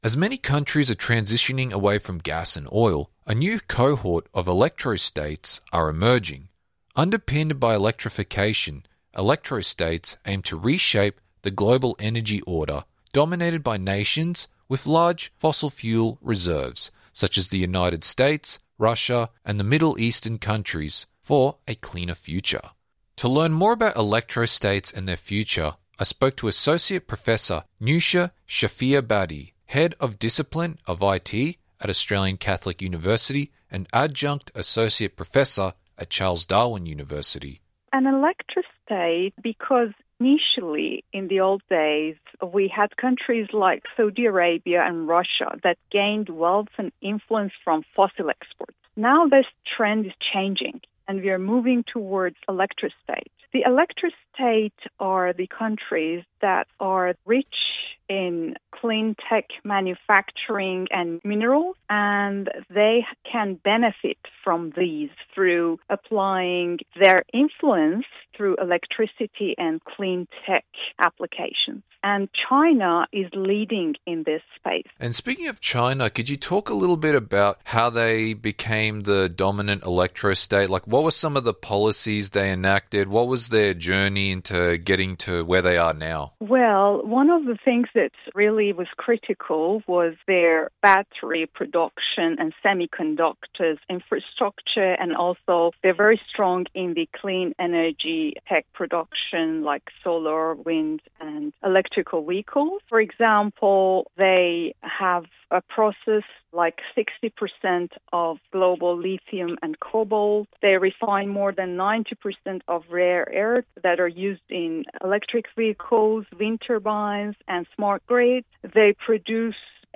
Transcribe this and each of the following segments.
As many countries are transitioning away from gas and oil, a new cohort of electrostates are emerging. Underpinned by electrification, electrostates aim to reshape the global energy order dominated by nations with large fossil fuel reserves, such as the United States, Russia, and the Middle Eastern countries, for a cleaner future. To learn more about electrostates and their future, I spoke to Associate Professor Nusha Shafiabadi, Head of Discipline of IT at Australian Catholic University and Adjunct Associate Professor at Charles Darwin University. An electrostate, because initially in the old days we had countries like Saudi Arabia and Russia that gained wealth and influence from fossil exports. Now this trend is changing and we are moving towards electrostate. The electrostate are the countries that are rich in clean tech manufacturing and minerals, and they can benefit from these through applying their influence through electricity and clean tech applications. And China is leading in this space. And speaking of China, could you talk a little bit about how they became the dominant electrostate? Like, what were some of the policies they enacted? What was their journey into getting to where they are now? Well, one of the things that really was critical was their battery production and semiconductors infrastructure, and also they're very strong in the clean energy tech production like solar, wind, and electrical vehicles. For example, they have a process like 60% of global lithium and cobalt. They refine more than 90% of rare earths that are used in electric vehicles, wind turbines, and smart grids. They produce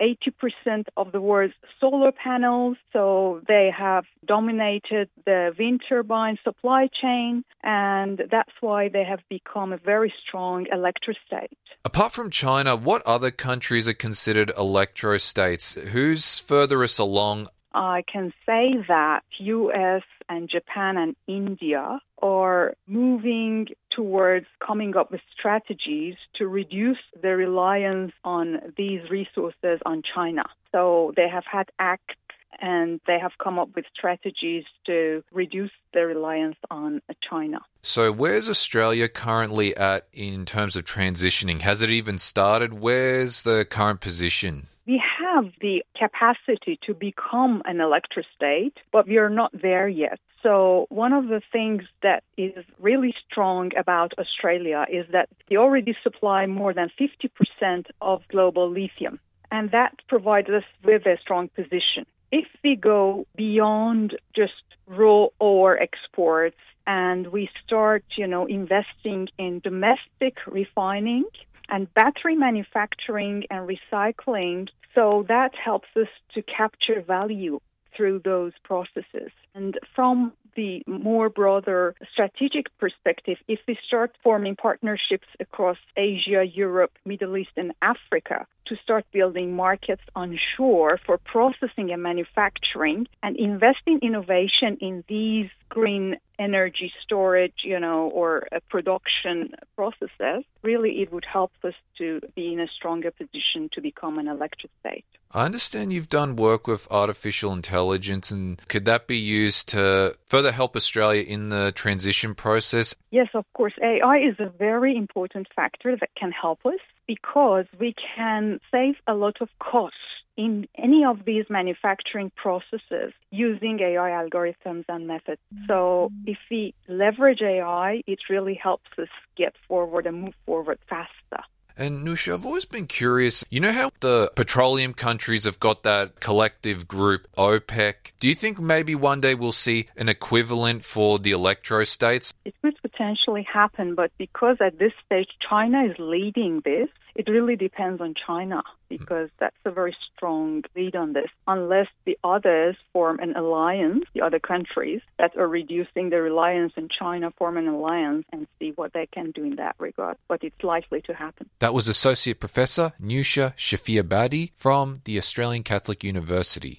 80% of the world's solar panels, so they have dominated the wind turbine supply chain, and that's why they have become a very strong electrostate. Apart from China, what other countries are considered electrostates? Who's furthest along? I can say that US and Japan and India are moving towards coming up with strategies to reduce the reliance on these resources on China. So they have had acts and they have come up with strategies to reduce the reliance on China. So where's Australia currently at in terms of transitioning? Has it even started? Where's the current position? We have the capacity to become an electrostate, but we are not there yet. So one of the things that is really strong about Australia is that they already supply more than 50% of global lithium, and that provides us with a strong position. If we go beyond just raw ore exports and we start, investing in domestic refining and battery manufacturing and recycling, so that helps us to capture value through those processes. And from the more broader strategic perspective, if we start forming partnerships across Asia, Europe, Middle East, and Africa to start building markets onshore for processing and manufacturing and invest in innovation in these green energy storage, or production processes, really it would help us to be in a stronger position to become an electrostate. I understand you've done work with artificial intelligence, and could that be used to further help Australia in the transition process? Yes, of course. AI is a very important factor that can help us because we can save a lot of costs in any of these manufacturing processes using AI algorithms and methods. So if we leverage AI, it really helps us get forward and move forward faster. And Nusha, I've always been curious, you know how the petroleum countries have got that collective group, OPEC? Do you think maybe one day we'll see an equivalent for the electrostates? It could potentially happen, but because at this stage China is leading this, it really depends on China because that's a very strong lead on this. Unless the others form an alliance, the other countries that are reducing their reliance on China form an alliance and see what they can do in that regard. But it's likely to happen. That was Associate Professor Nusha Shafiabadi from the Australian Catholic University.